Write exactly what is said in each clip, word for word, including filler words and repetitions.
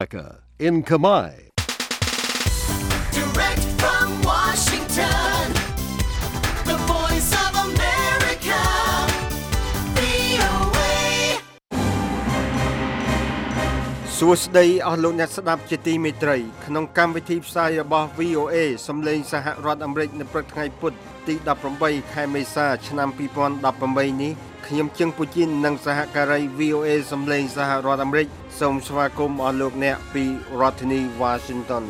in Khmer. Direct from Washington, the voice of America, វី អូ เอសួស្តីអស់លោកអ្នកស្ដាប់ជាទីមេត្រីក្នុងកម្មវិធីផ្សាយរបស់ វី អូ เอ សំឡេងសហរដ្ឋអាមេរិកនៅព្រឹកថ្ងៃពុធទីដប់ប្រាំបីខែមេសាឆ្នាំពីរពាន់ដប់ប្រាំបីនេះខ្ញុំជឹងពូជីននិងសហការី វី អូ เอ សំឡេងសហរដ្ឋអាមេរិកសូមស្វាគមន៍អស់លោកអ្នកពីរដ្ឋធានី Washington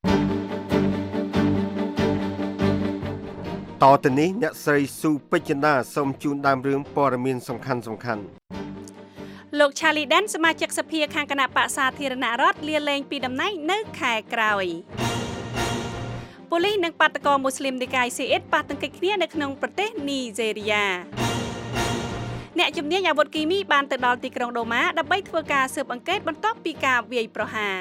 តទៅនេះអ្នកស្រីស៊ូពេជ្រចិន្តាសូមជូនដើមរឿងព័ត៌មានសំខាន់សំខាន់លោក Charlie Dan សមាជិកសភាខាងគណៈបក្សសាធារណរដ្ឋលាលែងពីតំណែងនៅខែក្រោយប៉ូលីសនិងបាតកោមូស្លីមនិកាយស៊ីអ៊ីតប៉ះទង្គិចគ្នានៅក្នុងប្រទេសនីហ្សេរីយ៉ាអ្នកជំនាញអាវុធគីមីបានទៅដល់ទីក្រុងដូម៉ាដើម្បីធ្វើការស៊ើបអង្កេតបន្ទាប់ពីការវាយប្រហារ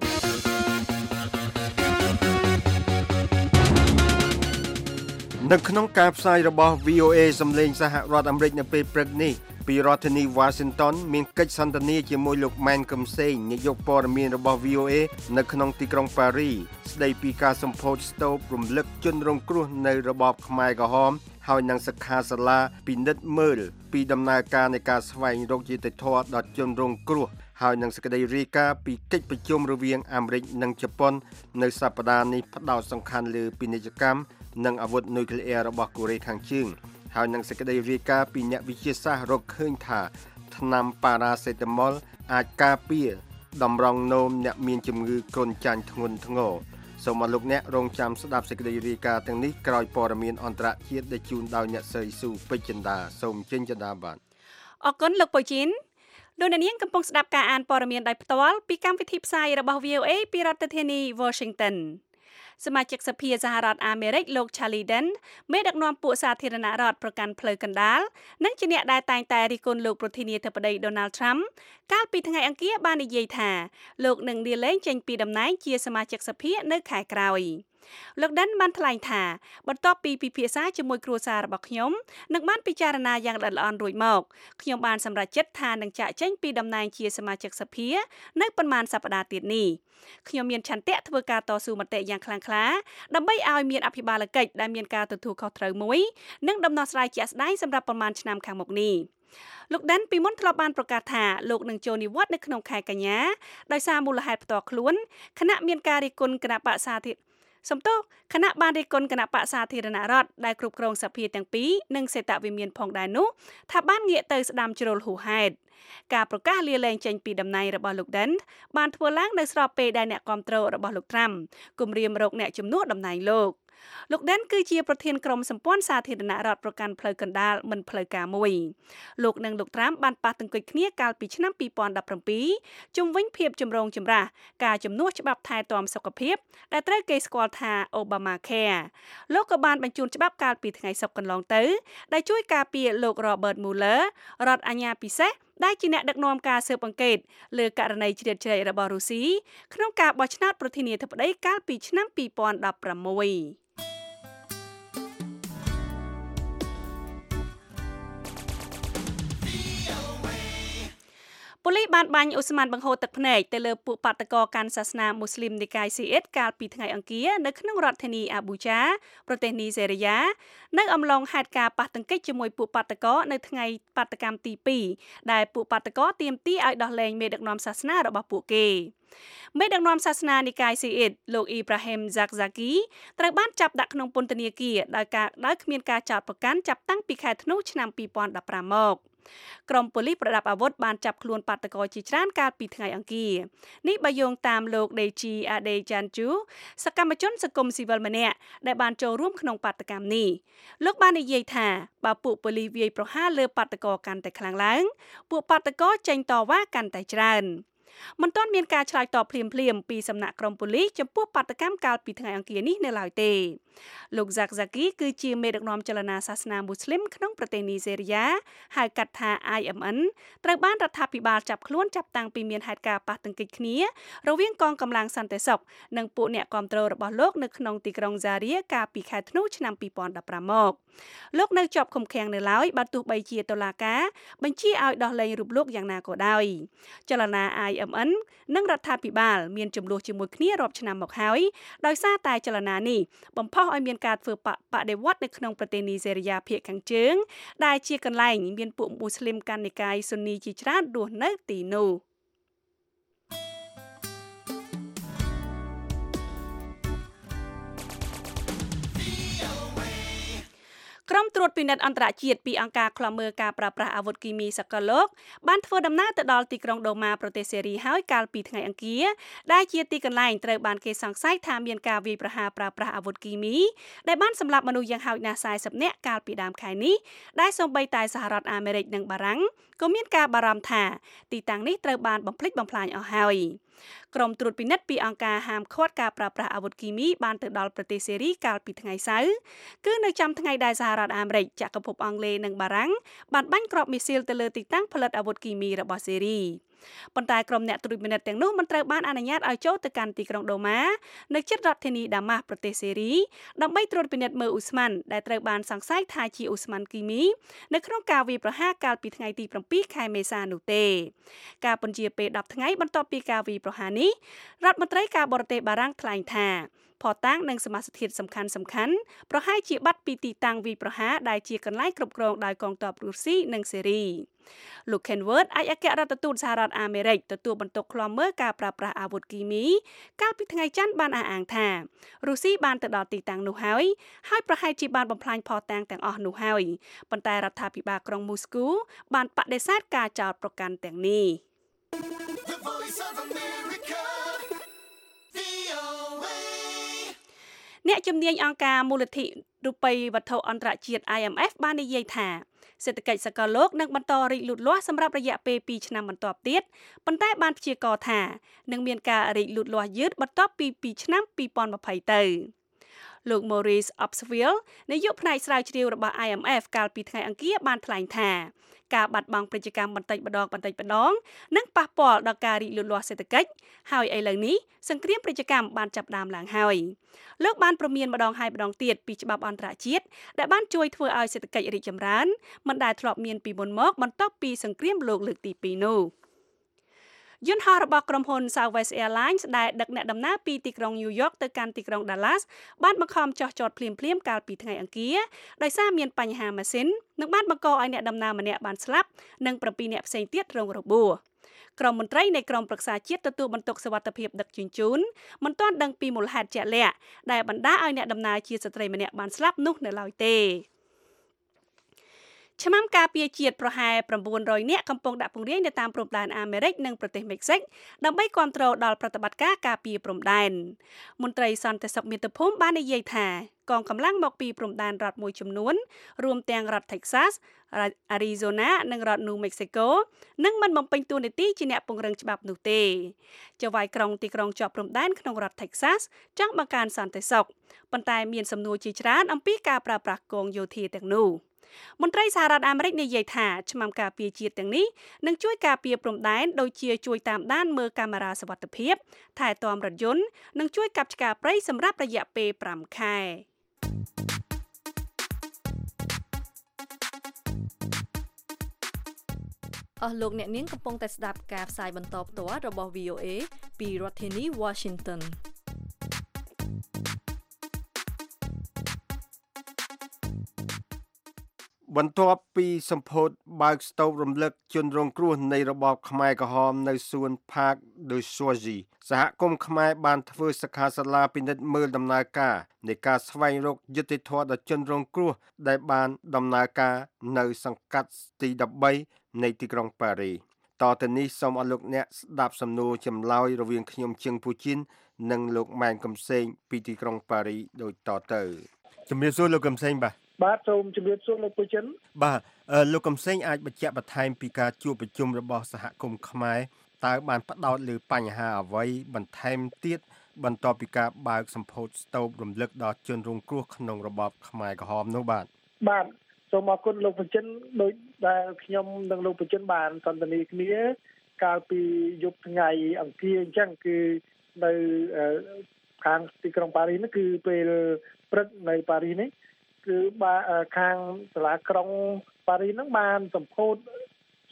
នៅក្នុងការផ្សាយរបស់ វី អូ เอ សំឡេងសហរដ្ឋអាមេរិកនៅពេលព្រឹកនេះពីរដ្ឋធានី Washington មានកិច្ចសន្ទនាជាមួយលោកម៉ែនកំសែងនាយកព័ត៌មានរបស់ វី អូ เอ នៅក្នុងទីក្រុងប៉ារីស្ដីពីការសម្ពោធស្ទូបរំលឹកជនរងគ្រោះនៅរបបខ្មែរក្រហមហើយនឹងសិក្ខាសាលាពិនិត្យមើលពីដំណើរការនៃការស្វែងរកយុត្តិធម៌ដល់ជនរងគ្រោះហើយនឹងសេចក្តីរាយការណ៍ពីកិច្ចប្រជុំរវាងអាមេរិកនិងជប៉ុននៅសប្តាហ៍នេះផ្ដោតសំខាន់លើពាណិជ្ជកម្មនិងអាវុធនុយក្លេអ៊ែររបស់កូរ៉េខាងជើងហើយនឹងសេចក្តីរាយការណ៍ពីអ្នកវិទ្យាសាស្ត្ររកឃើញថាថ្នាំប៉ារ៉ាសេតាមុលអាចការពារតម្រង់នោមអ្នកមានជំងឺគ្រុនចាញ់ធ្ងន់ធ្ងរសូមអរលោកអ្នករងចាំស្ដាប់សេចក្តីរាយការណ៍ទាំងនេះក្រោយព័ត៌មានអន្តរជាតិដែលជូនដោយអ្នកស្រីស៊ូពេជ្រចិន្តាសូមចេញចិន្តាបាទអរគុណលោកប៉ូជីនលោកអ្នកនាងកំពុងស្ដាប់ការអានព័ត៌មានដោយផ្ទាល់ពីកម្មវិធីផ្សាយរបស់ វី អូ เอ ពីរដ្ឋធានី Washingtonសមាជិកសភាសហរដ្ឋអាមេរិកលោក Charlie Dan មេដឹកនាំពួកសាធារណរដ្ឋប្រកាន់ផ្លូវកណ្ដាលនិងជាអ្នកដែលតែងតែរិះគន់លោកប្រធានាធិបតី Donald Trump កាលពីថ្ងៃអង្គារបាននិយាយថាលោកនឹងលាលែងចេញពីតំណែងជាសមាជិកសភានៅខែក្រោយលោក Dan បានថ្លែងថាបន្ទាប់ពីពិភាក្សាជាមួយគ្រួសាររបស់ខ្ញុំនិងបានពិចារណាយ៉ាងល្អិតល្អន់រួចមកខ្ញុំបានសម្រេចចិត្តថានឹងចាកចេញពីតំណែងជាសមាជិកសភានៅប៉ុន្មានសប្តាហ៍ទៀតនេះខ្ញុំមានឆន្ទៈធ្វើការតស៊ូមតិយ៉ាងខ្លាំងក្លាដើម្បីឲ្យមានអភិបាលកិច្ចដែលមានការទទួលខុសត្រូវមួយនិងដំណោះស្រាយជាក់ស្ដែងសម្រាប់ប្រមាណឆ្នាំខាងមុខនេះលោក Dan ពីមុនធ្លាប់បានប្រកាសថាលោកនឹងចូលនិវត្តន៍នៅក្នុងខែកញ្ញាដោយសារមូលហេតុផ្ទាល់ខ្លួនគណៈមានការរិះគន់គណៈបក្សសាធារណសំទោសគណៈបានរិះគន់គណៈបក្សសាធារណរដ្ឋដែលគ្រប់គ្រងសភាទាំងពីរនិងសេតវិមានផងដែរនោះថាបានងាកទៅស្ដាំជ្រុលហួសហេតុការប្រកាសលាលែងចេញពីតំណែងរបស់លោក Dan បានធ្វើឡើងនៅស្របពេលដែលអ្នកគាំទ្ររបស់លោក Trump គំរាមរកអ្នកជំនួសតំណែងលោកលោក Dan គឺជាប្រធានក្រុមសម្ព័ន្ធសាធារណរដ្ឋប្រកាន់ផ្លូវកណ្ដាលមិនផ្លូវការមួយលោកនិងលោក Trump បានប៉ះទង្គិចគ្នាកាលពីឆ្នាំពីរពាន់ដប់ប្រាំពីរជុំវិញភាពចម្រូងចម្រាសការជំនួសច្បាប់ថែទាំសុខភាពដែលត្រូវគេស្គាល់ថា Obamacare លោកក៏បានបញ្ជូនច្បាប់កាលពីថ្ងៃសុក្រកន្លងទៅដែលជួយការពារលោក Robert Mueller រដ្ឋអាជ្ញាពិសេសដែលជាអ្នកដឹកនាំការស៊ើបអង្កេតលើករណីជ្រៀតជ្រែករបស់រុស្ស៊ីក្នុងការបោះឆ្នោតប្រធានាធិបតីកាលពីឆ្នាំពីរពាន់ដប់ប្រាំមួយប៉ូលីសបានបាញ់ឧស្ម័នបង្ហូរទឹកភ្នែកទៅលើពួកបាតកោកាន់សាសនាមូស្លីមនិកាយស៊ីអ៊ីតកាលពីថ្ងៃអង្គារនៅក្នុងរដ្ឋធានីអាប៊ូចាប្រទេសនីហ្សេរីយ៉ានៅអំឡុងហេតុការណ៍ប៉ះទង្គិចជាមួយពួកបាតកោនៅថ្ងៃបាតកម្មទីពីរដែលពួកបាតកោទាមទារឲ្យដោះលែងមេដឹកនាំសាសនារបស់ពួកគេមេដឹកនាំសាសនានិកាយស៊ីអ៊ីតលោកអ៊ីប្រាហ៊ីមហ្សាក់ហ្សាគីត្រូវបានចាប់ដាក់ក្នុងពន្ធនាគារដោយការដោយគ្មានការចោទប្រកាន់ចាប់តាំងពីខែធ្នូឆ្នាំពីរពាន់ដប់ប្រាំមកក្រុមប៉ូលីសប្រដាប់អាវុធបានចាប់ខ្លួនបាតកោជាច្រើនកាលពីថ្ងៃអង្គារនេះបើយោងតាមលោកដេជីអាដេចាន់ជូសកម្មជនសង្គមស៊ីវិលម្នាក់ដែលបានចូលរួមក្នុងបាតកម្មនេះលោកបាននិយាយថាបើពួកប៉ូលីសវាយប្រហារលើបាតកោកាន់តែខ្លាំងឡើងពួកបាតកោចេញតវ៉ាកាន់តែច្រើនមិនទាន់មានការឆ្លើយតបភ្លាមៗពីសំណាក់ក្រុមប៉ូលីសចំពោះបាតកម្មកាលពីថ្ងៃអង្គារនេះនៅឡើយទេលោកហ្សាក់ហ្សាគីគឺជាមេដឹកនាំចលនាសាសនាមូស្លីមក្នុងប្រទេសនីហ្សេរីយ៉ាហៅកាត់ថា អាយ អេម អិន ត្រូវបានរដ្ឋាភិបាលចាប់ខ្លួនចាប់តាំងពីមានហេតុការណ៍ប៉ះទង្គិចគ្នារវាងកងកម្លាំងសន្តិសុខនិងពួកអ្នកគាំទ្ររបស់លោកនៅក្នុងទីក្រុងហ្សារីកាលពីខែធ្នូឆ្នាំពីរពាន់ដប់ប្រាំមកលោកនៅជាប់ឃុំឃាំងនៅឡើយបើទោះបីជាតុលាការបញ្ជាឲ្យដោះលែងរូបលោកយ៉ាងណាក៏ដោយចលនា អាយเอ็ม เอ็น និងរដ្ឋាភិបាលមានចំនួនជាមួយគ្នារាប់ឆ្នាំមកហើយដោយសារតែចលនានេះបំផុសឲ្យមានការធ្វើបដិវត្តនៅក្នុងប្រទេសនីហ្សេរីយ៉ាភាគខាងជើងដែលជាកន្លែងមានពួកមូស្លីមកាន់និកាយស៊ុននីជាច្រើនរស់នៅទីនោះក្រុមត្រួតពិនិត្យអន្តរជាតិពីអង្គការឃ្លាំមើលការប្រើប្រាស់អាវុធគីមីសកលលោកបានធ្វើដំណើរទៅដល់ទីក្រុងដូម៉ាប្រទេសសេរីហើយកាលពីថ្ងៃអង្គារដែលជាទីកន្លែងត្រូវបានគេសង្ស័យថាមានការវាយប្រហារប្រើប្រាស់អាវុធគីមីដែលបានសម្លាប់មនុស្សយ៉ាងហោចណាស់สี่สิบនាក់កាលពីដើមខែនេះដែលសូម្បីតែសហរដ្ឋអាមេរិកនិងបារាំងក៏មានការបារម្ភថាទីតាំងនេះត្រូវបានបំផ្លិចបំផ្លាញអស់ហើយក្រុមត្រួតពិនិត្យពីអង្គការហាមឃាត់ការប្រើប្រាស់អាវុធគីមីបានទៅដល់ប្រទេសសេរីកាលពីថ្ងៃសៅរ៍គឺនៅចំថ្ងៃដែលសហរដ្ឋអាមេរិកចក្រភពអង់គ្លេសនិងបារាំងបានបាញ់គ្រាប់មីស៊ីលទៅលើទីតាំងផលិតអាវុធគីមីរបស់សេរីប៉ុន្តែក្រុមអ្នកត្រួតពិនិត្យទាំងនោះមិនត្រូវបានអនុញ្ញាតឲ្យចូលទៅកាន់ទីក្រុងដូម៉ានៅជិតរដ្ឋធានីដាម៉ាស់ប្រទេសសេរីដើម្បីត្រួតពិនិត្យមើលអ៊ូស្ម៉ាន់ដែលត្រូវបានសង្ស័យថាជាអ៊ូស្ម៉ាន់គីមីនៅក្នុងការវាយប្រហារកាលពីថ្ងៃទីsevenខែមេសានោះទេការពន្យាពេលtenថ្ងៃបន្ទាប់ពីការវាយប្រហារនេះរដ្ឋមន្ត្រីការបរទេសបារាំងថ្លែងថាផតាំងនិងសមាសធាតុសំខាន់សំខាន់ប្រហែលជាបាត់ពីទីតាំងវាយប្រហារដែលជាកន្លែងគ្រប់គ្រងដោយកងទ័ពរុស្ស៊ីនិងសេរីលោក Kenworth ឯកអគ្គរដ្ឋទូតសហរដ្ឋអាមេរិកទទួលបន្ទុកឃ្លាំមើលការប្រើប្រាស់អាវុធគីមីកាលពីថ្ងៃច័ន្ទបានអះអាងថារុស្ស៊ីបានទៅដល់ទីតាំងនោះហើយហើយប្រហែលជាបានបំផ្លាញផតាំងទាំងអស់នោះហើយប៉ុន្តែរដ្ឋាភិបាលក្រុងមូស្គូបានបដិសេធការចោទប្រកាន់ទាំងនេះអ្នកជំនាញអង្គការមូលនិធិរូបិយវត្ថុអន្តរជាតិ I M F បាននិយាយថាសេដ្ឋកិច្ចសកលលោកនឹងបន្តរីកលូតលាស់សម្រាប់រយៈពេលtwoឆ្នាំបន្ទាប់ទៀតប៉ុន្តែបានព្យាករណ៍ថានឹងមានការរីកលូតលាស់យឺតបន្ទាប់ពីឆ្នាំtwenty twentyទៅលោក Maurice Obstfeld នាយកផ្នែកស្រាវជ្រាវរបស់ I M F កាលពីថ្ងៃអង្គារបានថ្លែងថាការបាត់បង់ពាណិជ្ជកម្មបន្តិចម្ដងបន្តិចម្ដងនឹងប៉ះពាល់ដល់ការរីកលូតលាស់សេដ្ឋកិច្ចហើយឥឡូវនេះសង្គ្រាមពាណិជ្ជកម្មបានចាប់ផ្ដើមឡើងហើយលោកបានព្រមានម្ដងហើយម្ដងទៀតពីច្បាប់អន្តរជាតិដែលបានជួយធ្វើឲ្យសេដ្ឋកិច្ចរីកចម្រើនមិនដែលធ្លាប់មានពីមុនមកបន្ទាប់ពីសង្គ្រាមលោកលើកទីtwoនោះយន្តហោះរបស់ក្រុមហ៊ុន Southwest Airlines ដែលដឹកអ្នកដំណើរពីទីក្រុង New York ទៅកាន់ទីក្រុង Dallas បានបង្ខំចុះចតភ្លាមៗកាលពីថ្ងៃអង្គារដោយសារមានបញ្ហាម៉ាស៊ីននិងបានបង្កឲ្យអ្នកដំណើរម្នាក់បានស្លាប់និងsevenអ្នកផ្សេងទៀតរងរបួសក្រុមមន្ត្រីនៃក្រុមប្រឹក្សាជាតិទទួលបន្ទុកសុវត្ថិភាពដឹកជញ្ជូនមិនទាន់ដឹងពីមូលហេតុជាក់លាក់ដែលបណ្ដាឲ្យអ្នកដំណើរជាស្ត្រីម្នាក់បានស្លាប់នោះនៅឡើយទេឆ្មាំការពារជាតិប្រហែលnine hundredនាក់កំពុងដាក់ពង្រាយនៅតាមព្រំដែនអាមេរិកនិងប្រទេសមិចស៊ិកដើម្បីគាំទ្រដល់ប្រតិបត្តិការការពារព្រំដែនមន្ត្រីសន្តិសុខមាតុភូមិបាននិយាយថាកងកម្លាំងមកពីព្រំដែនរដ្ឋមួយចំនួនរួមទាំងរដ្ឋ Texas, Arizona និងរដ្ឋ New Mexico នឹងមិនបំពេញតួនាទីជាអ្នកពង្រឹងច្បាប់នោះទេចៅហ្វាយក្រុងទីក្រុងជាប់ព្រំដែនក្នុងរដ្ឋ Texas ចង់បង្កើនសន្តិសុខប៉ុន្តែមានសំណួរជាច្រើនអំពីការប្រើប្រាស់កងយោធាទាំងនោះមន្ត្រីសហរដ្ឋអាមេរិកនិយាយថាឆ្មាំការពារជាតិទាំងនេះនឹងជួយការពារព្រំដែនដូចជាជួយតាមដានមើលកាមេរ៉ាសុវត្ថិភាពថែទាំរថយន្តនិងជួយកាប់ឆ្ការព្រៃសម្រាប់រយៈពេលfiveខែអស់លោកអ្នកនាងកំពុងតែស្ដាប់ការផ្សាយបន្តផ្ទាល់របស់ V O A ពីរដ្ឋធានី Washington បន្ទាប់ពីសម្ពោធបើកស្ទូបរំលឹកជនរងគ្រោះនៃរបបខ្មែរក្រហមនៅសួន Parc de Choisy សហគមន៍ខ្មែរបានធ្វើសិក្ខាសាលាពិនិត្យមើលដំណើរការនៃការស្វែងរកយុត្តិធម៌ដល់ជនរងគ្រោះដែលបានដំណើរការនៅសង្កាត់ទីthirteenនៃទីក្រុងប៉ារីសតទៅនេះសូមអរលោកអ្នកស្ដាប់សំណួរចម្លើយរវាងខ្ញុំជឹងពូជីននិងលោកម៉ែនកំសែងពីទីក្រុងប៉ារីសដូចតទៅជំរាបសួរលោកកំសែងបាទបាទសូមជម្រាបសួរលោកពូចិនបាទលោកកំសែងអាចបញ្ជាក់បន្ថែមពីការជួបប្រជុំរបស់សហគមន៍ខ្មែរតើបានផ្ដោតលើបញ្ហាអ្វីបន្ថែមទៀតបន្ទាប់ពីការបើកសម្ពោធស្ទូបរំលឹកដល់ជនរងគ្រោះក្នុងរបបខ្មែរក្រហមនោះបាទបាទសូមអរគុណលោកពូចិនដោយដែលខ្ញុំនិងលោកពូចិនបានសន្ទនាគ្នាកាលពីយប់ថ្ងៃអង្គារអញ្ចឹងគឺនៅខាងទីក្រុងប៉ារីសនេះគឺពេលព្រឹកនៅប៉ារីសនេះគឺខាងសាលាក្រុងប៉ារីសហ្នឹងបានសម្ពោធស្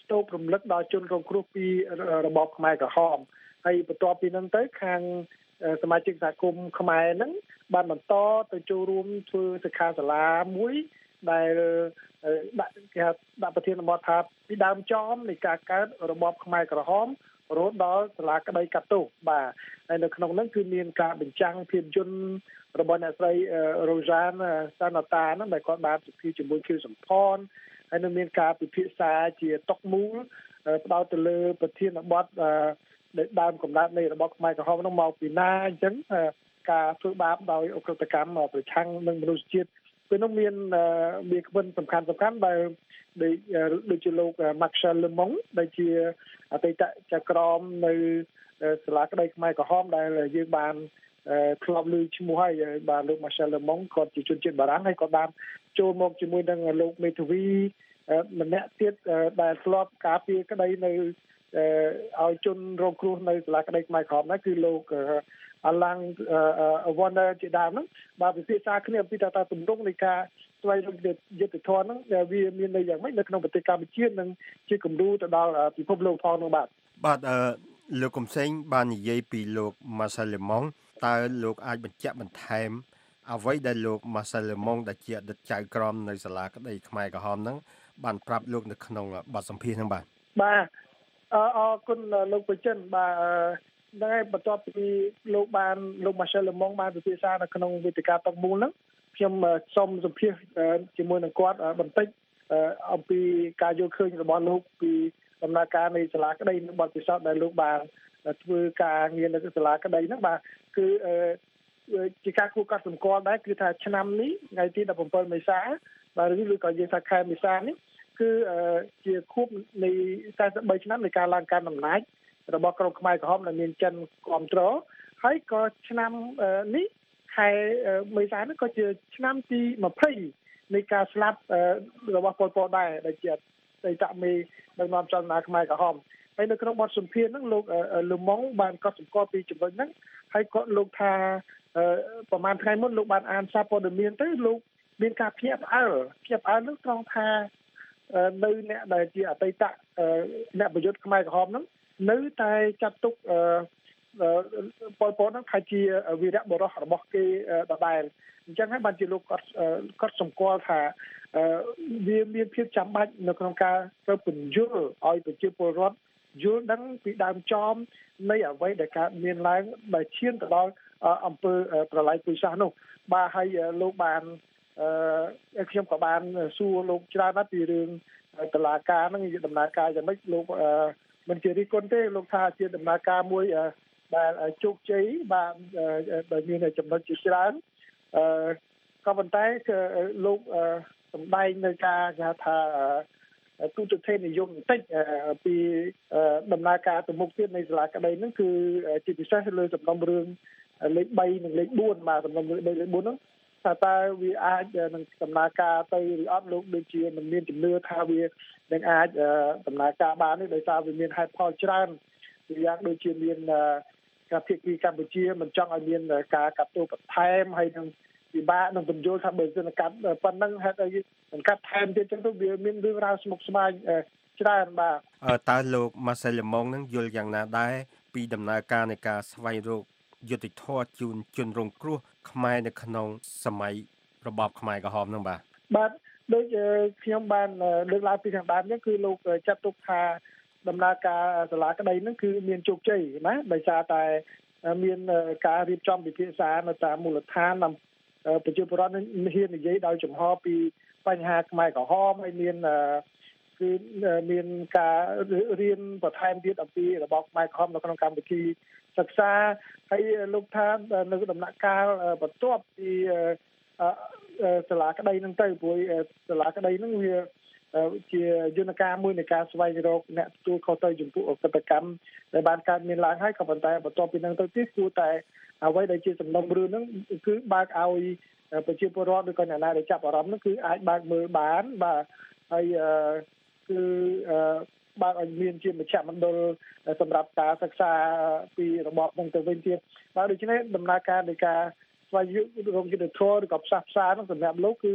តូបរំលឹកដល់ជនរងគ្រោះពីរបបខ្មែរក្រហមហើយបន្ទាប់ពីហ្នឹងទៅខាងសមាជិកសហគមន៍ខ្មែរហ្នឹងបានបន្តទៅចូលរួមធ្វើសិក្ខាសាលាមួយដែលដាក់គេដាក់ប្រធានបទថាពីដើមចំនៃការកើតរបបខ្មែរក្រហមរហូតដល់សាលាក្តីកាត់ទោសបាទហើយនៅក្នុងហ្នឹងគឺមានការបញ្ចាំងភាពយន្តរបស់អ្នកស្រីរ៉ូសានសាណាតាហ្នឹងដែលគាត់បានពិភាក្សាជាមួយខៀវសំផនហើយនៅមានការពិភាក្សាជាតុកមូលផ្ដោតទៅលើប្រធានបទដើមកំណើតនៃរបបខ្មែរក្រហមហ្នឹងមកពីណាអញ្ចឹងការធ្វើបាបដោយអក្រិតកម្មប្រឆាំងនឹងមនុស្សជាតិគឺនោះមានមានក្បិនសំខាន់សំខាន់ដែលដូចជាលោក Marcel Lemong ដែលជាអតីតចៅក្រមនៅសាលាក្តីខ្មែរក្រហមដែលយើងបានធ្លាប់ឮឈ្មោះហើយបាទលោក Marcel Lemong គាត់ជាជនជាតិបារាំងហើយគាត់បានចូលមកជាមួយនឹងលោកមេធាវីម្នាក់ទៀតដែលធ្លាប់ការពារក្តីនៅឲ្យជនរងគ្រោះនៅសាលាក្តីខ្មែរក្រហមហ្នឹងគឺលោកអាឡាំងវ៉ានន័រជាដើមហ្នឹងបាទពិភាក្សាគ្នាអំពីតើទម្រង់នៃការស្វែងរកយុត្តិធម៌ហ្នឹងវាមានន័យយ៉ាងម៉េចនៅក្នុងប្រទេសកម្ពុជានិងជាគំរូទៅដល់ពិភពលោកផងនោះបាទបាទអឺលោកកំសែងបាននិយាយពីលោក Marcel Lemong តើលោកអាចបញ្ជាក់បន្ថែមអ្វីដែលលោក Marcel Lemong ដែលជាអតីតចៅក្រមនៅសាលាក្តីខ្មែរក្រហមហ្នឹងបានប្រាប់លោកនៅក្នុងបទសម្ភាសន៍ហ្នឹងបាទបាទអរគុណលោកប្រចិនបាទហ្នឹងហើយបន្ទាប់ពីលោកបានលោក Marcel Lemong បានពិភាក្សានៅក្នុងវេទិកាតុកមូលហ្នឹងខ្ញុំសូមសម្ភាសជាមួយនឹងគាត់បន្តិចអំពីការយល់ឃើញរបស់លោកពីដំណើរការនៃសាលាក្តីនិងបទពិសោធន៍ដែលលោកបានធ្វើការងារនៅសាលាក្តីហ្នឹងបាទគឺជាការគួរកត់សម្គាល់ដែរគឺថាឆ្នាំនេះថ្ងៃទីដប់ប្រាំពីរមេសាបាទឬក៏យើងថាខែមេសានេះគឺជាខួបនៃសែនសិបបីឆ្នាំនៃការឡើងកាន់អំណាចរបស់ក្រុមខ្មែរក្រហមដែលមានចិនគ្រប់គ្រងហើយក៏ឆ្នាំនេះខែមេសានេះក៏ជាឆ្នាំទីยี่สิบនៃការស្លាប់របស់ប៉ុល ពតដែរដែលជាអតីតមេដឹកនាំចលនាខ្មែរក្រហមហើយនៅក្នុងបទសម្ភាសន៍ហ្នឹងលោកលឺម៉ុងបានកត់សម្គាល់ពីចំណុចហ្នឹងហើយគាត់លោកថាប្រហែលថ្ងៃមុនលោកបានអានសារព័ត៌មានទៅលោកមានការភ្ញាក់ផ្អើលភ្ញាក់ផ្អើលហ្នឹងត្រង់ថានៅអ្នកដែលជាអតីតអ្នកប្រយុទ្ធខ្មែរក្រហមហ្នឹងនៅតែចាត់ទុកប៉ុល ពតហ្នឹងថាជាវីរៈបុរសរបស់គេដដែលអញ្ចឹងហើយបានជាលោកគាត់គាត់សម្គាល់ថាវាមានភាពចាំបាច់នៅក្នុងការទៅពន្យល់ឲ្យប្រជាពលរដ្ឋយល់ដឹងពីដើមចំនៃអ្វីដែលកើតមានឡើងដែលឈានទៅដល់អំពើប្រល័យពូជសាសន៍នោះបាទហើយលោកបានអឺខ្ញុំក៏បានសួរលោកច្រើនណាស់ពីរឿងតឡាការហ្នឹងដំណើរការយ៉ាងម៉េចលោកមិនជារិះគន់ទេលោកថាជាដំណើរការមួយដែលជោគជ័យបាទដែលមានចំណុចជាច្រើនអឺក៏ប៉ុន្តែគឺលោកសម្ដែងនៅការគេថាទូទៅទេនិយមបន្តិចពីដំណើរការទៅមុខទៀតនៃសាលាក្តីហ្នឹងគឺជាពិសេសលើសំណុំរឿងលេខបីនិងលេខបួនបាទសំណុំរឿងលេខបួនហ្នឹងថាតើវាអាចនឹងដំណើរការទៅឬអត់លោកដូចជាមិនមានជំនឿថាវានឹងអាចដំណើរការបានទេដោយសារវាមានហេតុផលច្រើនពីយ៉ាងដូចជាមានការភាគីកម្ពុជាមិនចង់ឲ្យមានការកាត់ទោសបន្ថែមហើយនឹងពិបាកនឹងបញ្យល់ថាបើសិនកាត់ប៉ុណ្ណឹងហេតុអីមិនកាត់ថែមទៀតចឹងទៅវាមានរឿងរ៉ាវស្មុគស្មាញច្រើនបាទតើលោក Marcel Lemong នឹងយល់យ៉ាងណាដែរពីដំណើរការនៃការស្វែងរកយុត្តិធម៌ជូនជនរងគ្រោះខ្មែរនៅក្នុងសម័យរបបខ្មែរក្រហមហ្នឹងបាទបាទដូចខ្ញុំបានលើកឡើងពីខាងដើមហ្នឹងគឺលោកចាត់ទុកថាដំណើរការសាលាក្តីហ្នឹងគឺមានជោគជ័យណាដោយសារតែមានការរៀបចំពិភាក្សានៅតាមមូលដ្ឋានប្រជាពលរដ្ឋហ៊ាននិយាយដោយចំហពីបញ្ហាខ្មែរក្រហមហើយមានគឺមានការរៀនបន្ថែមទៀតអំពីរបបខ្មែរក្រហមនៅក្នុងកម្មវិធីសិក្សាហើយលោកថានៅដំណាក់កាលបន្ទាប់ពីសាលាក្តីហ្នឹងទៅព្រោះសាលាក្តីហ្នឹងវាជាយន្តការមួយនៃការស្វែងរកអ្នកទទួលខុសត្រូវចំពោះអកតកម្មដែលបានកើតមានឡើងហើយក៏ប៉ុន្តែបន្ទាប់ពីហ្នឹងទៅទៀតគួរតែអ្វីដែលជាសំណុំរឿងហ្នឹងគឺបើកឲ្យប្រជាពលរដ្ឋឬក៏អ្នកណាដែលចាប់អារម្មណ៍ហ្នឹងគឺអាចបើកមើលបានបាទហើយគឺបើកឲ្យមានជាមជ្ឈមណ្ឌលសម្រាប់ការសិក្សាពីរបបហ្នឹងទៅវិញទៀតបាទដូច្នេះដំណើរការនៃការស្វែងរកយុត្តិធម៌ឬក៏ផ្សះផ្សាហ្នឹងសម្រាប់លោកគឺ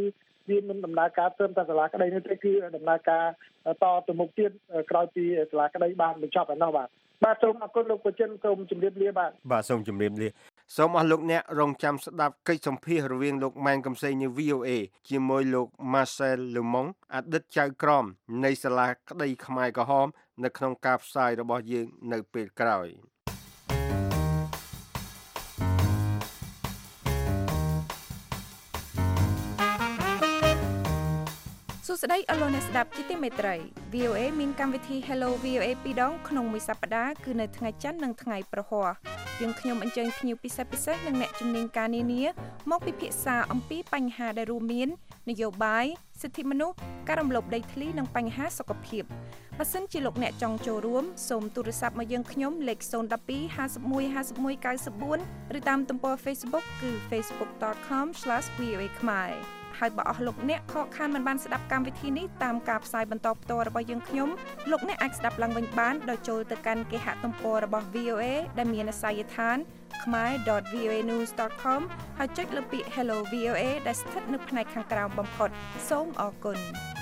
វាមិនដំណើរការត្រឹមតែសាលាក្តីនោះទេគឺដំណើរការតទៅមុខទៀតក្រោយពីសាលាក្តីបានបញ្ចប់ហើយនោះបាទបាទសូមអរគុណលោកប្រជិនសូមជម្រាបលាបាទបាទសូមជម្រាបលាសូមអស់លោកអ្នករងចាំស្ដាប់កិច្ចសម្ភាសន៍រវាងលោកម៉ែនកំសែងនៃ វី អូ អេ ជាមួយលោក Marcel Lemong អតីតចៅក្រមនៃសាលាក្តីខ្មែរក្រហមនៅក្នុងការផ្សាយរបស់យើងនៅពេលក្រោយសួស្តីអស់លោកអ្នកស្ដាប់ជាទីមេត្រី វី អូ អេ មានកម្មវិធី Hello វី អូ អេ ពីរដងក្នុងមួយសប្តាហ៍គឺនៅថ្ងៃច័ន្ទនិងថ្ងៃប្រហ័សយើងខ្ញុំអញ្ជើញភ្ញៀវពិសេសពិសេសនិងអ្នកជំនាញការនានាមកពិភាក្សាអំពីបញ្ហាដែលរួមមាននយោបាយសិទ្ធិមនុស្សការរំលោភដីធ្លីនិងបញ្ហាសុខភាពបើសិនជាលោកអ្នកចង់ចូលរួមសូមទូរស័ព្ទមកយើងខ្ញុំលេខศูนย์ หนึ่ง สอง ห้า หนึ่ง ห้า หนึ่ง เก้า สี่ឬតាមទំព័រ Facebook គឺ facebook dot com slash v o a khmerហើយបើអស់លោកអ្នកខកខានមិនបានស្ដាប់កម្មវិធីនេះតាមការផ្សាយបន្តផ្ទាល់របស់យើងខ្ញុំលោកអ្នកអាចស្ដាប់ឡើងវិញបានដោយចូលទៅកាន់គេហទំព័ររបស់ វី អូ អេ ដែលមានអាសយដ្ឋាន khmer dot v o a news dot com ហើយចុចលើពាក្យ Hello វី អូ អេ ដែលស្ថិតនៅផ្នែកខាងក្រោមបំផុតសូមអរគុណ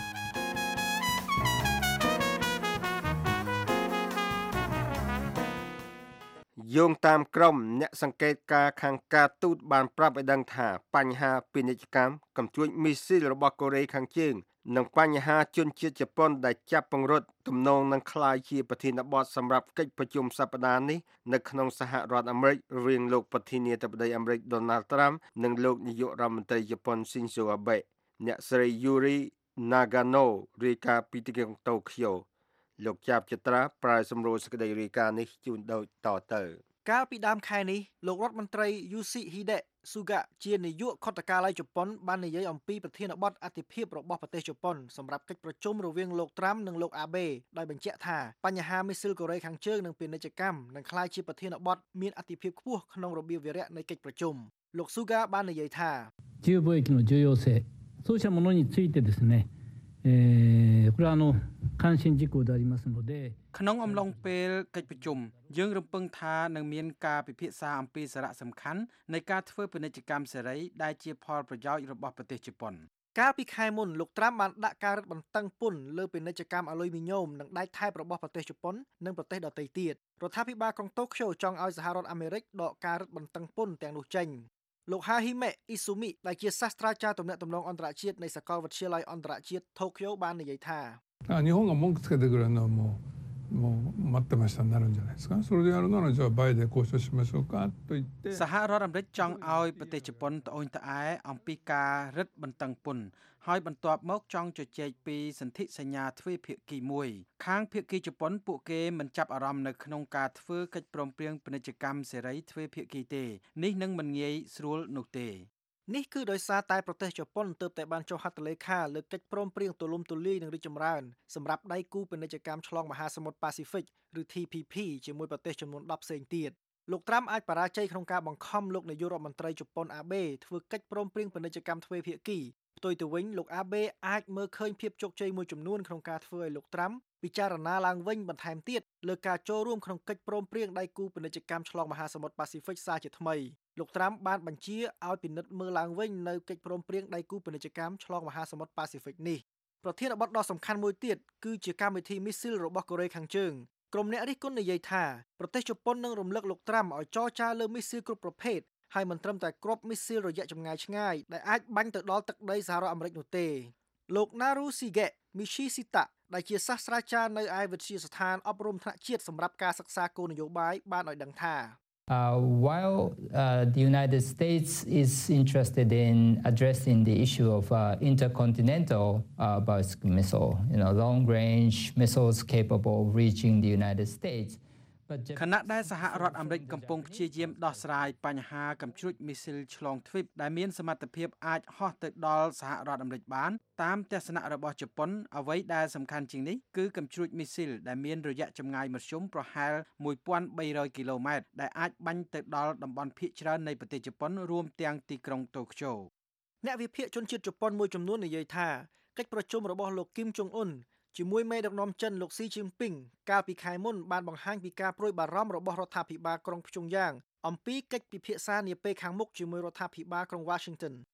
យោងតាមក្រុមអ្នកសង្កេតការខាងការទូតបានប្រាប់ឲ្យដឹងថាបញ្ហាពាណិជ្ជកម្មកំជួចមីស៊ីលរបស់កូរ៉េខាងជើងនិងបញ្ហាជនជាតិជប៉ុនដែលចាប់ពង្រត់ទំនងនឹងក្លាយជាប្រធានបទសម្រាប់កិច្ចប្រជុំសប្តាហ៍នេះនៅក្នុងសហរដ្ឋអាមេរិករវាងលោកប្រធានាធិបតីអាមេរិក Donald Trump និងលោកនាយករដ្ឋមន្ត្រីជប៉ុន Shinzo Abe អ្នកស្រី Yuri Nagano រាយការណ៍ពីទីក្រុងតូក្យូលោកចាប់ចត្រាប្រាយសម្រួលសេចក្តីរាយការណ៍នេះជូនដូចតទៅកាលពីដើមខែនេះលោករដ្ឋមន្ត្រី Yoshihide Suga ជានាយកខុទ្ទកាល័យជប៉ុនបាននិយាយអំពីប្រធានបទអតិភិបរបស់ប្រទេសជប៉ុនសម្រាប់កិច្ចប្រជុំរវាងលោក Trump និងលោក Abe ដោយបញ្ជាក់ថាបញ្ហាមីស៊ីលកូរ៉េខាងជើងនិងពាណិជ្ជកម្មនឹងក្លាយជាប្រធានបទមានអតិភិបខ្ពស់ក្នុងរបៀបវារៈនៃកិច្ចប្រជុំលោក Suga បាននិយាយថា自由貿易の重要性そうしたものについてですねえーこれはあの関心事項でありますのでក្នុងអំឡុងពេលកិច្ចប្រជុំយើងរំពឹងថានឹងមានការពិភាក្សាអំពីសារៈសំខាន់នៃការធ្វើពាណិជ្ជកម្មសេរីដែលជាផលប្រយោជន៍របស់ប្រទេសជប៉ុនកាលពីខែមុនលោក Trump បានដាក់ការរឹតបន្តឹងពន្ធលើពាណិជ្ជកម្មអាលុយមីញ៉ូមនិងដែកថែបរបស់ប្រទេសជប៉ុននិងប្រទេសដទៃទៀតរដ្ឋាភិបាលក្រុងតូក្យូចង់ឲ្យសហរដ្ឋអាមេរិកដកការរឹតបន្តឹងពន្ធទាំងនោះចេញលោក Hajime Izumi ដែលជាសាស្ត្រាចារ្យទំនាក់ទំនងអន្តរជាតិនៃសាកលវិទ្យាល័យអន្តរជាតិតូក្យូបាននិយាយថា日本が文句つけてくるのはもうもう待ってましたになるんじゃないですかそれでやるならじゃあバイデン交渉しましょうかと言ってសហរដ្ឋអាមេរិកចង់ឲ្យប្រទេសជប៉ុនត្អូញត្អែអំពីការរឹតបន្តឹងពន្ធហើយបន្ទាប់មកចង់ជជែកពីសន្ធិសញ្ញាទ្វេភាគីមួយខាងភាគីជប៉ុនពួកគេមិនចាប់អារម្មណ៍នៅក្នុងការធ្វើកិច្ចព្រមព្រៀងពាណិជ្ជកម្មសេរីទ្វេភាគីទេនេះនឹងមិនងាយស្រួលនោះទេនេះគឺដោយសារតែប្រទេសជប៉ុនទើបតែបានចុះហត្ថលេខាលើកិច្ចព្រមព្រៀងទូលំទូលាយនិងរីកចម្រើនសម្រាប់ដៃគូពាណិជ្ជកម្មឆ្លងមហាសមុទ្រប៉ាស៊ីហ្វិកឬ T P P ជាមួយប្រទេសចំនួនដប់ផ្សេងទៀតលោក Trump អាចបរាជ័យក្នុងការបង្ខំលោកនាយករដ្ឋមន្ត្រីជប៉ុន Abe ធ្វើកិច្ចព្រមព្រៀងពាណិជ្ជកម្មទ្វេភាគីផ្ទុយទៅវិញលោក Abe អាចមើលឃើញភាពជោគជ័យមួយចំនួនក្នុងការធ្វើឲ្យលោក Trump ពិចារណាឡើងវិញបន្ថែមទៀតលើការចូលរួមក្នុងកិច្ចព្រមព្រៀងដៃគូពាណិជ្ជកម្មឆ្លងមហាសមុទ្រប៉ាស៊ីហ្វិកសារជាថ្មីលោក Trump បានបញ្ជាឲ្យពិនិត្យមើលឡើងវិញនៅកិច្ចព្រមព្រៀងដៃគូពាណិជ្ជកម្មឆ្លងមហាសមុទ្រប៉ាស៊ីហ្វិកនេះប្រធានបទដ៏សំខាន់មួយទៀតគឺជាកម្មវិធីមីស៊ីលរបស់កូរ៉េខាងជើងក្រុមអ្នករិះគន់និយាយថាប្រទេសជប៉ុននឹងរំលឹកលោក Trump ឲ្យចរចាលើមីស៊ីលគ្រប់ប្រភេទហើយមិនត្រឹមតែគ្រាប់មីស៊ីលរយៈចម្ងាយឆ្ងាយដែលអាចបាញ់ទៅដល់ទឹកដីសហរដ្ឋអាមេរិកនោះទេលោក Narushige Mishishita ដែលជាសាស្ត្រាចារ្យនៅឯវិទ្យាស្ថានអប់រំថ្នាក់ជាតិសម្រាប់ការសិក្សាគោលនយោបាយបានឲ្យដឹងថា Uh, while uh, the United States is interested in addressing the issue of uh, intercontinental uh, ballistic missile, you know, long-range missiles capable of reaching the United States, ខណៈដែលសហរដ្ឋអាមេរិកកំពុងព្យាយាមដោះស្រាយបញ្ហាកំជ្រួចមីស៊ីលឆ្លងទ្វីបដែលមានសមត្ថភាពអាចហោះទៅដល់សហរដ្ឋអាមេរិកបានតាមទស្សនៈរបស់ជប៉ុនអ្វីដែលសំខាន់ជាងនេះគឺកំជ្រួចមីស៊ីលដែលមានរយៈចម្ងាយមធ្យមប្រហែលមួយពាន់បីរយគីឡូម៉ែត្រដែលអាចបាញ់ទៅដល់តំបន់ភាគច្រើននៃប្រទេសជប៉ុនរួមទាំងទីក្រុងតូក្យូអ្នកវិភាគជនជាតិជប៉ុនមួយចំនួននិយាយថាកិច្ចប្រជុំរបស់លោកគីមចុងអ៊ុនជាមួយមេដឹកនាំចិនលោកស៊ីជីនពីងកាលពីខែមុនបានបង្ហាញពីការព្រួយបារម្ភរបស់រដ្ឋាភិបាលក្រុងព្យុងយ៉ាងអំពីកិច្ចពិភាក្សានាពេលខាងមុខជាមួយរដ្ឋាភិបាលក្រុង Washington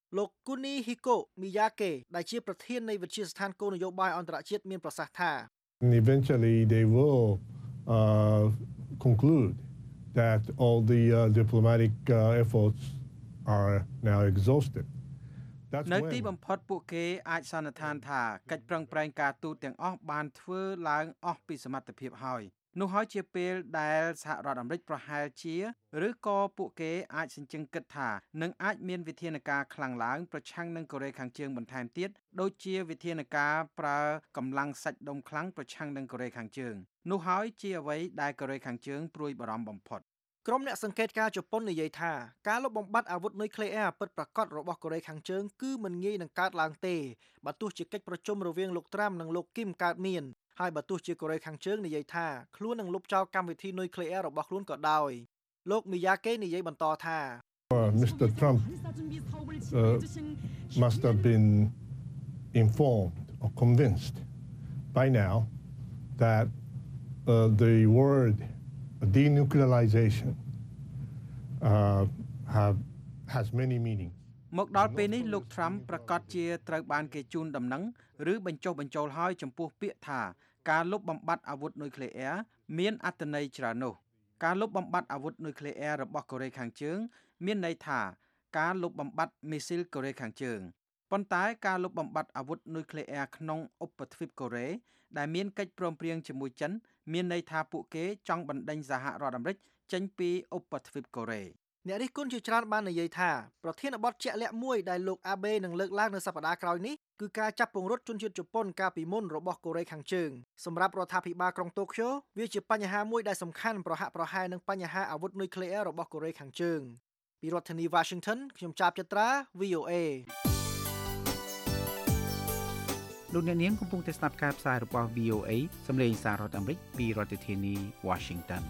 លោក Kunihiko Miyake ដែលជាប្រធាននៃវិទ្យាស្ថានគោលនយោបាយអន្តរជាតិមានប្រសាសន៍ថា Eventually they will uh, conclude that all the uh, diplomatic uh, efforts are now exhausted. នៅទីបំផុតពួកគេអាចសន្និដ្ឋានថាកិច្ចប្រឹងប្រែងការទូតទាំងអស់បានធ្វើឡើងអស់ពីសមត្ថភាពហើយនោះហើយជាពេលដែលសហរដ្ឋអាមេរិកប្រហែលជាឬក៏ពួកគេអាចសញ្ជឹងគិតថានឹងអាចមានវិធានការខ្លាំងឡើងប្រឆាំងនឹងកូរ៉េខាងជើងបន្ថែមទៀតដូចជាវិធានការប្រើកម្លាំងសាច់ដុំខ្លាំងប្រឆាំងនឹងកូរ៉េខាងជើងនោះហើយជាអ្វីដែលកូរ៉េខាងជើងព្រួយបារម្ភបំផុតក្រុមអ្នកសង្កេតការណ៍ជប៉ុននិយាយថាការលុបបំបាត់អាវុធនុយក្លេអ៊ែរពិតប្រាកដរបស់កូរ៉េខាងជើងគឺមិនងាយនឹងកើតឡើងទេបើទោះជាកិច្ចប្រជុំរវាងលោកត្រាំនិងលោកគីមកើតមានហើយបើទោះជាកូរ៉េខាងជើងនិយាយថាខ្លួននឹងលុបចោលកម្មវិធីនុយក្លេអ៊ែររបស់ខ្លួនក៏ដោយលោក Miyake និយាយបន្តថា Mister Trump uh, must have been informed or convinced by now that uh, the word denuclearization uh, have has many meanings មកដល់ពេលនេះលោក Trump ប្រកាសជាត្រូវបានគេជូនដំណឹងឬបញ្ចុះបញ្ចូលហើយចំពោះពាក្យថាការលុបបំបាត់អាវុធនុយក្លេអ៊ែរមានអត្ថន័យច្រើននោះការលុបបំបាត់អាវុធនុយក្លេអ៊ែររបស់កូរ៉េខាងជើងមានន័យថាការលុបបំបាត់មីស៊ីលកូរ៉េខាងជើងប៉ុន្តែការលុបបំបាត់អាវុធនុយក្លេអ៊ែរក្នុងឧបទ្វីបកូរ៉េដែលមានកិច្ចព្រមព្រៀងជាមួយចិនមានន័យថាពួកគេចង់បណ្ដេញសហរដ្ឋអាមេរិកចេញពីឧបទ្វីបកូរ៉េអ្នករិះគន់ជាច្រើនបាននិយាយថាប្រធានបទជាក់លាក់មួយដែលលោកអាបេនឹងលើកឡើងនៅសប្តាហ៍ក្រោយនេះគឺការចាប់ពង្រត់ជនជាតិជប៉ុនកាលពីមុនរបស់កូរ៉េខាងជើងសម្រាប់រដ្ឋាភិបាលក្រុងតូក្យូវាជាបញ្ហាមួយដែលសំខាន់ប្រហាក់ប្រហែលនឹងបញ្ហាអាវុធនុយក្លេអ៊ែររបស់កូរ៉េខាងជើងពីរដ្ឋធានី Washington ខ្ញុំចាប់ចត្រា វី អូ เอលោកអ្នកនាងកំពុងតែស្ដាប់ការផ្សាយរបស់ វី អូ เอ សម្លេងសាររដ្ឋអាមេរិកពីរដ្ឋធានី Washington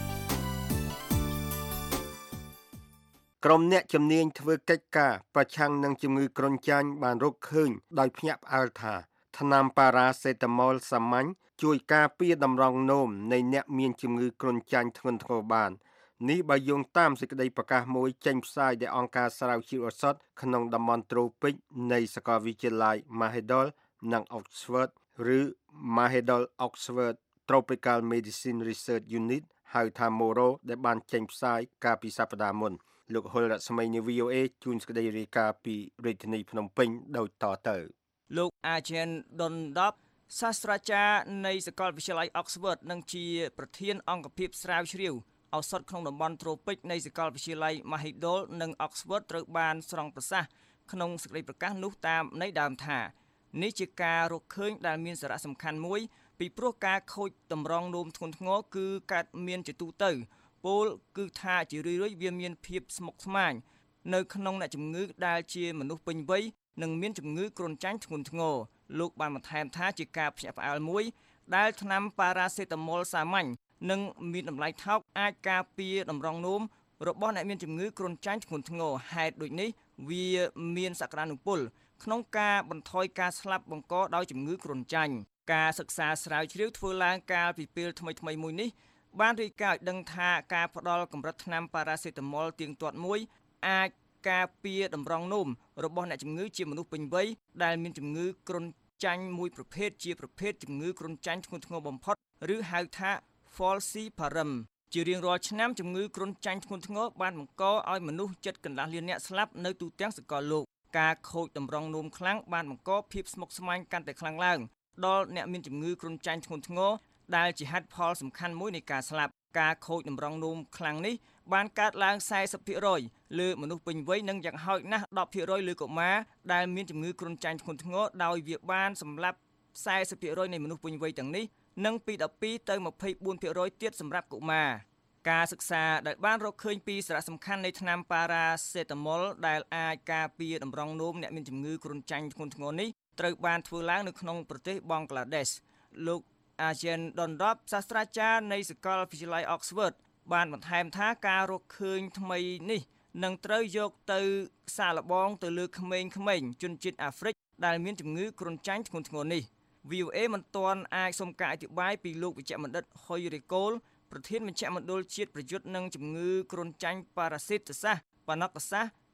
ក្រុមអ្នកជំនាញធ្វើកិច្ចការប្រឆាំងនឹងជំងឺគ្រុនចាញ់បានរកឃើញដោយភ្ញាក់ផ្អើលថាថ្នាំប៉ារ៉ាសេតាមុលសាមញ្ញជួយការពារតម្រងនោមនៃអ្នកមានជំងឺគ្រុនចាញ់ធ្ងន់ធ្ងរបាននេះបើយោងតាមសេចក្តីប្រកាសមួយចេញផ្សាយដោយអង្គការស្រាវជ្រាវឱសថក្នុងតំបន់ត្រូពិកនៃសាកលវិទ្យាល័យ Mahidol និង Oxford ឬ Mahidol Oxford Tropical Medicine Research Unit ហៅថា Moro ដែលបានចេញផ្សាយកាលពីសប្តាហ៍មុនលោកហុលរស្មីនៃ វី អូ เอ ជួនសេចក្តីរាយការណ៍ពីរាជធានីភ្នំពេញដូចតទៅលោកអាជែនដុនដប់សាស្ត្រាចារ្យនៃសាកលវិទ្យាល័យ Oxford និងជាប្រធានអង្គភិបស្រាវជ្រាវឱសថក្នុងតំបន់ត្រូពិកនៃសាកលវិទ្យាល័យ Mahidol និង Oxford ត្រូវបានស្រង់ប្រសាសន៍ក្នុងសេចក្តីប្រកាសនោះតាមន័យដើមថានេះជាការរកឃើញដែលមានសារៈសំខាន់មួយពីព្រោះការខូចតម្រងនោមធ្ងន់ធ្ងរគឺកើតមានជាទូទៅពោលគឺថាជារឿយៗវាមានភាពស្មុគស្មាញនៅក្នុងអ្នកជំងឺដែលជាមនុស្សពេញវ័យនិងមានជំងឺគ្រុនចាញ់ធ្ងន់ធ្ងរលោកបានបន្ថែមថាជាការភ្ញាក់ផ្អើលមួយដែលថ្នាំប៉ារ៉ាសេតាមុលសាមញ្ញនិងមានតម្លៃថោកអាចការពារតម្រងនោមរបស់អ្នកមានជំងឺគ្រុនចាញ់ធ្ងន់ធ្ងរហេតុដូចនេះវាមានសក្តានុពលក្នុងការបន្ថយការស្លាប់បង្កដោយជំងឺគ្រុនចាញ់ការសិក្សាស្រាវជ្រាវធ្វើឡើងកាលពីពេលថ្មីៗមួយនេះបានរាយការណ៍ឲ្យដឹងថាការផ្ដល់កម្រិតថ្នាំប៉ារ៉ាសេតាមុលទៀងទាត់មួយអាចការពារតម្រងនោមរបស់អ្នកជំងឺជាមនុស្សពេញវ័យដែលមានជំងឺគ្រុនចាញ់មួយប្រភេទជាប្រភេទជំងឺគ្រុនចាញ់ធ្ងន់ធ្ងរបំផុតឬហៅថា Falciparum ជារៀងរាល់ឆ្នាំជំងឺគ្រុនចាញ់ធ្ងន់ធ្ងរបានបង្កឲ្យមនុស្សជិតកន្លះលានអ្នកស្លាប់នៅទូទាំងសកលលោកការខូចតម្រងនោមខ្លាំងបានបង្កភាពស្មុគស្មាញកាន់តែខ្លាំងឡើងដល់អ្នកមានជំងឺគ្រុនចាញ់ធ្ងន់ធ្ងរដែលជាហេតុផលសំខាន់មួយនៃការស្លាប់ការខូចតម្រងនោមខ្លាំងនេះបានកើតឡើង สี่สิบเปอร์เซ็นต์ លើមនុស្សពេញវ័យនិងយ៉ាងហោចណាស់ tenเปอร์เซ็นต์ លើកុមារដែលមានជំងឺគ្រុនចាញ់ធ្ងន់ធ្ងរដោយវាបានសម្លាប់ สี่สิบเปอร์เซ็นต์ នៃមនុស្សពេញវ័យទាំងនេះនិងពី twelve ទៅ twenty-fourเปอร์เซ็นต์ ទៀតសម្រាប់កុមារការសិក្សាដែលបានរកឃើញពីសារៈសំខាន់នៃថ្នាំប៉ារ៉ាសេតាមុលដែលអាចការពារតម្រងនោមអ្នកមានជំងឺគ្រុនចាញ់ធ្ងន់ធ្ងរនេះត្រូវបានធ្វើឡើងនៅក្នុងប្រទេសបង់ក្លាដេសលោកអាជែនដុនដប់សាស្ត្រាចារ្យនៃសាកលវិទ្យាល័យ Oxford បានបន្ថែមថាការរកឃើញថ្មីនេះនឹងត្រូវយកទៅសាកល្បងទៅលើក្មេងៗជនជាតិអាហ្វ្រិកដែលមានជំងឺគ្រុនចាញ់ធ្ងន់ធ្ងរនេះ វី អូ เอ មិនទាន់អាចសុំការអធិប្បាយពីលោកវិជ្ជបណ្ឌិត ហុយរេកូលប្រធានមជ្ឈមណ្ឌលជាតិប្រយុទ្ធនឹងជំងឺគ្រុនចាញ់ប៉ារ៉ាស៊ីតសាសន៍ ប៉ាណុកសាសន៍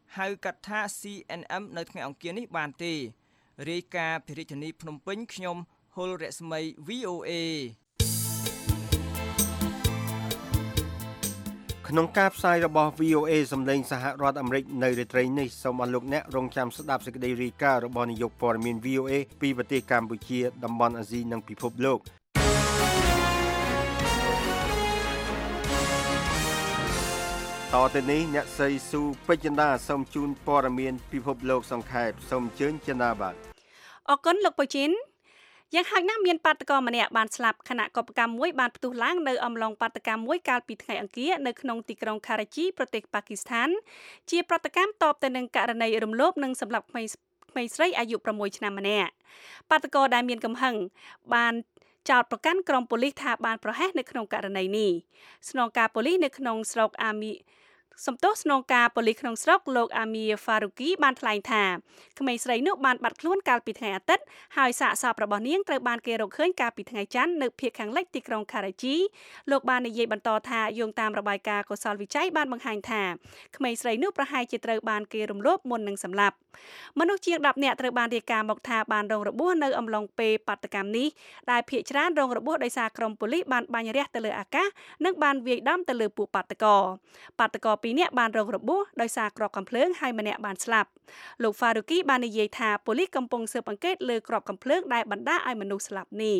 ហៅកាត់ថា ซี เอ็น เอ็ม នៅថ្ងៃអង្គារនេះបានទេរាយការណ៍ពីរាជធានីភ្នំពេញខ្ញុំហុលរស្មី វី អូ เอក្នុងការផ្សាយរបស់ វី អូ เอ សម្លេងសហរដ្ឋអាមេរិកនៅរាត្រីនេះសូមអស់លោកអ្នករងចាំស្ដាប់សេចក្តីរាយការណ៍របស់នាយកព័ត៌មាន វី អូ เอ ពីប្រទេសកម្ពុជាតំបន់អាស៊ីនិងពិភពលោកតទៅនេះអ្នកស្រីស៊ូពេជ្រចិន្តាសូមជូនព័ត៌មានពិភពលោកសង្ខេបសូមអញ្ជើញចិន្តាបាទអរគុណលោកពូជីនយ៉ាងហោចណាស់មានបាតកោម្នាក់បានស្លាប់ខណៈកុបកម្មមួយបានផ្ទុះឡើងនៅអំឡុងបាតកម្មមួយកាលពីថ្ងៃអង្គារនៅក្នុងទីក្រុងខារ៉ាជីប្រទេសប៉ាគីស្ថានជាប្រតិកម្មតបទៅនឹងករណីរំលោភនិងសម្លាប់ក្មេងក្មេងស្រីអាយុ6ឆ្នាំម្នាក់បាតកោដែលមានកំហឹងបានចោទប្រកាន់ក្រុមប៉ូលីសថាបានប្រហែសនៅក្នុងករណីនេះស្នងការប៉ូលីសនៅក្នុងស្រុកអាមីសំទោសស្នងការប៉ូលីសក្នុងស្រុកលោកអាមៀហ្វារូគីបានថ្លែងថាក្មេងស្រីនោះបានបាត់ខ្លួនកាលពីថ្ងៃអាទិត្យហើយសាកសពរបស់នាងត្រូវបានគេរកឃើញកាលពីថ្ងៃច័ន្ទនៅភូមិខាងលិចទីក្រុងខារ៉ាជីលោកបាននិយាយបន្តថាយោងតាមរបាយការណ៍កុសលវិច័យបានបង្ហាញថាក្មេងស្រីនោះប្រហែលជាត្រូវបានគេរំលោភមុននឹងសម្លាប់មនុស្សជាង10នាក់ត្រូវបានរាយការណ៍មកថាបានរងរបួសនៅអំឡុងពេលបាតកម្មនេះដែលភាគច្រើនរងរបួសដោយសារក្រុមប៉ូលីសបានបាញ់រះទៅលើអាកាសនិងបានវាយដំទៅលើពួកបាតកោបាតកោពីរនាក់បានរងរបួសដោយសារគ្រាប់កាំភ្លើងហើយម្នាក់បានស្លាប់លោកហ្វារូគីបាននិយាយថាប៉ូលីសកំពុងស៊ើបអង្កេតលើគ្រាប់កាំភ្លើងដែលបណ្ដាលឲ្យមនុស្សស្លាប់នេះ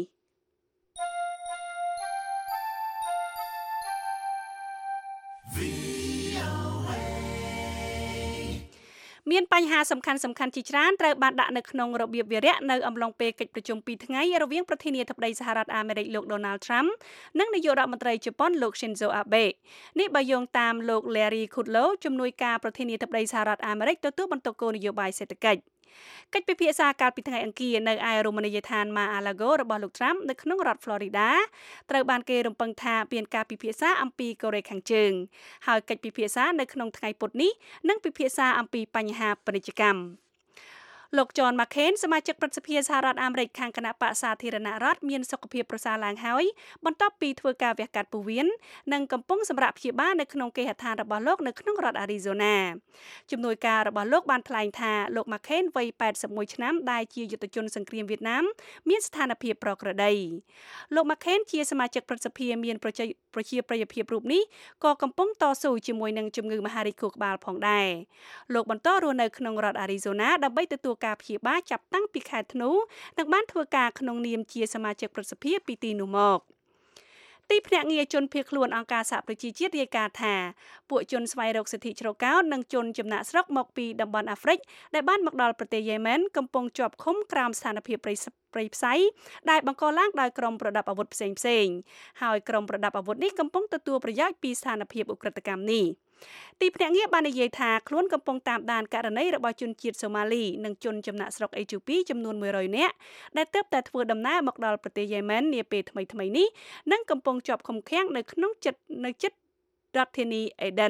មានបញ្ហាសំខាន់សំខាន់ជាច្រើនត្រូវបានដាក់នៅក្នុងរបៀបវារៈនៅអំឡុងពេលកិច្ចប្រជុំពីរថ្ងៃរវាងប្រធានាធិបតីសហរដ្ឋអាមេរិកលោក Donald Trump និងនាយករដ្ឋមន្ត្រីជប៉ុនលោក Shinzo Abe នេះបើយោងតាមលោក Larry Kudlow ជំនួយការប្រធានាធិបតីសហរដ្ឋអាមេរិកទទួលបន្ទុកគោលនយោបាយសេដ្ឋកិច្ចកិច្ចពិភាក្សាកាលពីថ្ងៃអង្គារនៅឯរមណីយដ្ឋាន Mar-a-Lago របស់លោក Trump នៅក្នុងរដ្ឋ Florida ត្រូវបានគេរំពឹងថាមានការពិភាក្សាអំពីកូរ៉េខាងជើងហើយកិច្ចពិភាក្សានៅក្នុងថ្ងៃពុធនេះនឹងពិភាក្សាអំពីបញ្ហាពាណិជ្ជកម្មលោក John McCain សមាជិកព្រឹទ្ធសភាសហរដ្ឋអាមេរិកខាងគណៈបក្សសាធារណរដ្ឋមានសុខភាពប្រសើរឡើងហើយបន្ទាប់ពីធ្វើការវះកាត់ពោះវៀននិងកំពុងសម្រាប់ព្យាបាលនៅក្នុងគេហដ្ឋានរបស់លោកនៅក្នុងរដ្ឋ Arizona ជំនួយការរបស់លោកបានថ្លែងថាលោក McCain វ័យ81ឆ្នាំដែលជាយុទ្ធជនសង្គ្រាមវៀតណាមមានស្ថានភាពប្រក្រតីលោក McCain ជាសមាជិកព្រឹទ្ធសភាមានប្រជាប្រជាប្រិយភាពរូបនេះក៏កំពុងតស៊ូជាមួយនឹងជំងឺមហារីកខួរក្បាលផងដែរលោកបន្តរស់នៅក្នុងរដ្ឋ Arizona ដើម្បីទទួលការព្យាបាលចាប់តាំងពីខែធ្នូនិងបានធ្វើការក្នុងនាមជាសមាជិកព្រឹទ្ធសភាពីទីនោះមកទីភ្នាក់ងារជនភៀសខ្លួនអង្គការសហប្រជាជាតិរាយការណ៍ថាពួកជនស្វែងរកសិទ្ធិជ្រកកោននិងជនចំណាក់ស្រុកមកពីតំបន់អាហ្វ្រិកដែលបានមកដល់ប្រទេសយេម៉ែនកំពុងជាប់ឃុំក្រោមស្ថានភាពប្រៃប្រៃផ្សៃដែលបង្កឡើងដោយក្រុមប្រដាប់អាវុធផ្សេងផ្សេងហើយក្រុមប្រដាប់អាវុធនេះកំពុងទទួលប្រយោជន៍ពីស្ថានភាពឧក្រិដ្ឋកម្មនេះទីភ្នាក់ងារបាននិយាយថាខ្លួនកំពុងតាមដានករណីរបស់ជនជាតិសូម៉ាលីនិងជនចំណាក់ស្រុកអេជូពីចំនួនមួយរយនាក់ដែលទើបតែធ្វើដំណើរមកដល់ប្រទេសយេម៉ែននាពេលថ្មីៗនេះនិងកំពុងជាប់ឃុំឃាំងនៅក្នុងចិត្តនៅជិតរដ្ឋធានីអេដិន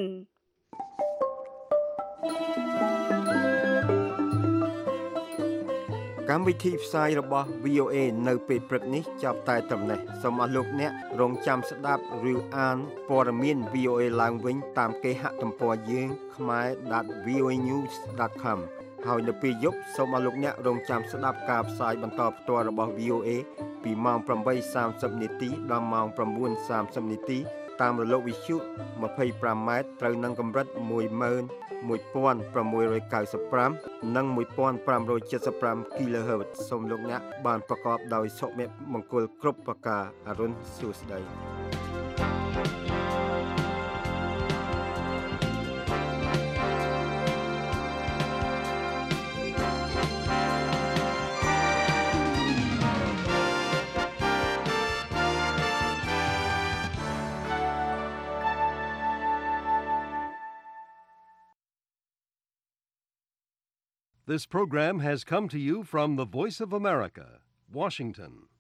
កម្មវិធីផ្សាយរបស់ វី អូ เอ នៅពេលព្រឹកនេះចាប់តែត្រឹមនេះសូមអស់លោកអ្នករងចាំស្ដាប់ឬអានព័ត៌មាន វី អូ เอ ឡើងវិញតាមគេហទំព័រយើង ខ្មែរ ដត វី អូ เอ ញូស ដត com ហើយនៅពេលយប់សូមអស់លោកអ្នករងចាំស្ដាប់ការផ្សាយបន្តផ្ទាល់របស់ វី អូ เอ ពីម៉ោង ប្រាំបីសាមសិប នាទីដល់ម៉ោង ប្រាំបួនសាមសិប នាទីតាមរលកវិទ្យុ ម្ភៃប្រាំម៉ែត្រត្រូវនឹងកម្រិត មួយម៉ឺនមួយពាន់ប្រាំមួយរយកៅសិបប្រាំ និង មួយពាន់ប្រាំរយចិតសិបប្រាំ គីឡូហឺតសូមលោកអ្នកបានប្រកបដោយសុភមង្គលគ្រប់ប្រការអរុនសួស្តី This program has come to you from the Voice of America, Washington.